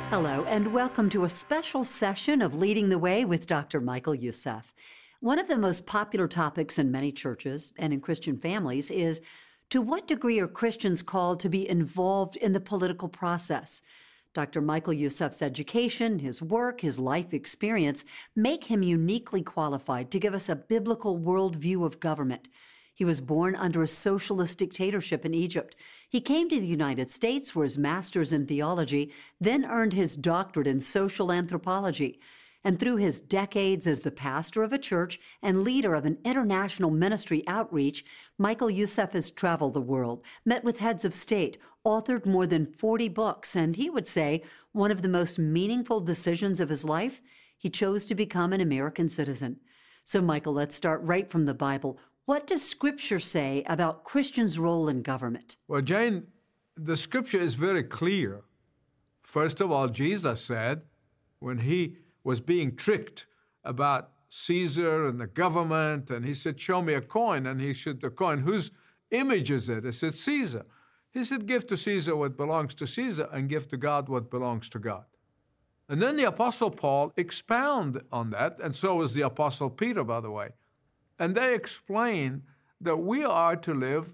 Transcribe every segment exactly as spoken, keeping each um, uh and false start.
Hello, and welcome to a special session of Leading the Way with Doctor Michael Youssef. One of the most popular topics in many churches and in Christian families is, to what degree are Christians called to be involved in the political process? Doctor Michael Youssef's education, his work, his life experience make him uniquely qualified to give us a biblical worldview of government. He was born under a socialist dictatorship in Egypt. He came to the United States for his master's in theology, then earned his doctorate in social anthropology. And through his decades as the pastor of a church and leader of an international ministry outreach, Michael Youssef has traveled the world, met with heads of state, authored more than forty books, and he would say one of the most meaningful decisions of his life, he chose to become an American citizen. So, Michael, let's start right from the Bible. What does Scripture say about Christians' role in government? Well, Jane, the Scripture is very clear. First of all, Jesus said, when he was being tricked about Caesar and the government, and he said, show me a coin. And he said, the coin, whose image is it? I said, Caesar. He said, give to Caesar what belongs to Caesar and give to God what belongs to God. And then the Apostle Paul expounded on that, and so was the Apostle Peter, by the way. And they explain that we are to live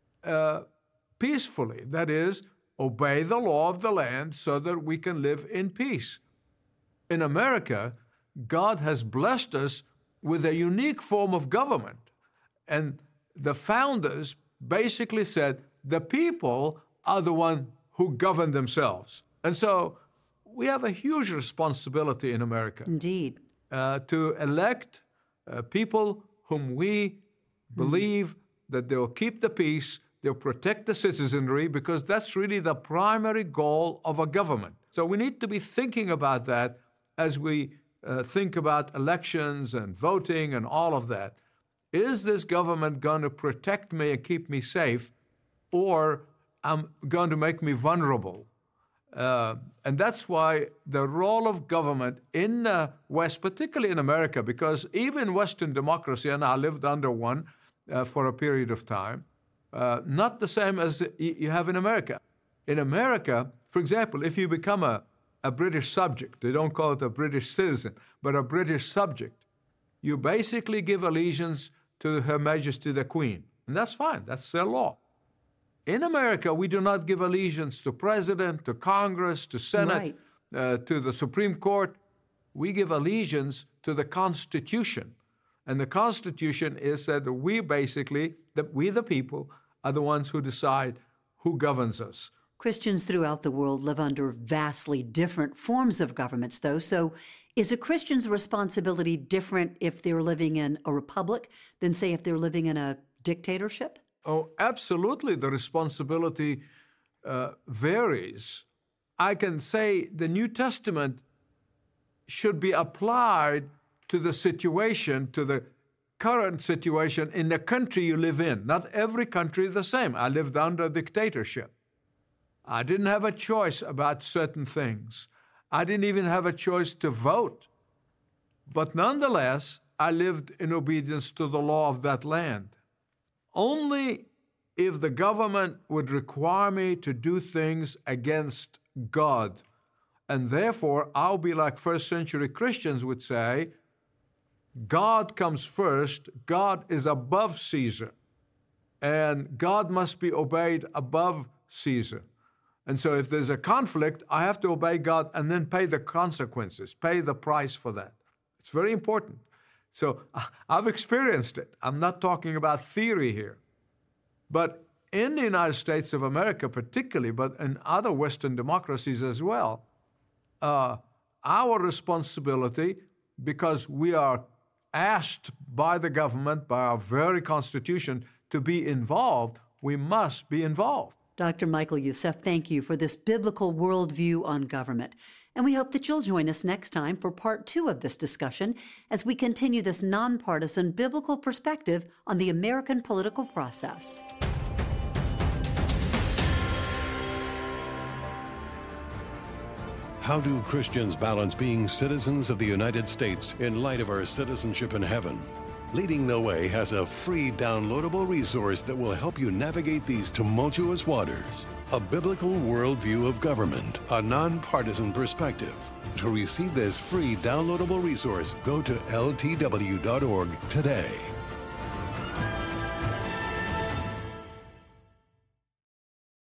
uh, peacefully, that is, obey the law of the land so that we can live in peace. In America, God has blessed us with a unique form of government. And the founders basically said the people are the one who govern themselves. And so we have a huge responsibility in America. Indeed. Uh, to elect uh, people whom we believe mm-hmm. that they'll keep the peace, they'll protect the citizenry, because that's really the primary goal of a government. So we need to be thinking about that as we uh, think about elections and voting and all of that. Is this government going to protect me and keep me safe, or am going to make me vulnerable? Uh, and that's why the role of government in the West, particularly in America, because even Western democracy, and I lived under one uh, for a period of time, uh, not the same as you have in America. In America, for example, if you become a, a British subject, they don't call it a British citizen, but a British subject, you basically give allegiance to Her Majesty the Queen. And that's fine. That's their law. In America, we do not give allegiance to president, to Congress, to Senate, right. uh, to the Supreme Court. We give allegiance to the Constitution. And the Constitution is that we basically, that we the people, are the ones who decide who governs us. Christians throughout the world live under vastly different forms of governments, though. So is a Christian's responsibility different if they're living in a republic than, say, if they're living in a dictatorship? Oh, absolutely. The responsibility uh, varies. I can say the New Testament should be applied to the situation, to the current situation in the country you live in. Not every country is the same. I lived under a dictatorship. I didn't have a choice about certain things. I didn't even have a choice to vote. But nonetheless, I lived in obedience to the law of that land. Only if the government would require me to do things against God, and therefore I'll be like first century Christians would say, God comes first, God is above Caesar, and God must be obeyed above Caesar. And so if there's a conflict, I have to obey God and then pay the consequences, pay the price for that. It's very important. So I've experienced it. I'm not talking about theory here. But in the United States of America particularly, but in other Western democracies as well, uh, our responsibility, because we are asked by the government, by our very Constitution, to be involved, we must be involved. Doctor Michael Youssef, thank you for this biblical worldview on government. And we hope that you'll join us next time for part two of this discussion as we continue this nonpartisan biblical perspective on the American political process. How do Christians balance being citizens of the United States in light of our citizenship in heaven? Leading the Way has a free downloadable resource that will help you navigate these tumultuous waters. A Biblical Worldview of Government, a nonpartisan perspective. To receive this free downloadable resource, go to L T W dot org today.